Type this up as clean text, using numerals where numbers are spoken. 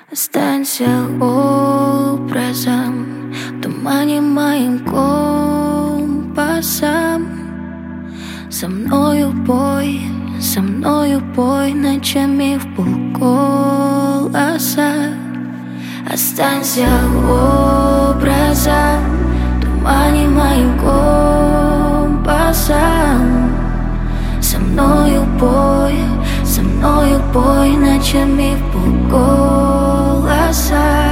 Останься образом в тумане моим компасом. Со мною пой ночами в полголоса. Останься образом в тумане моим компасом. Со мною пой ночами в полголоса.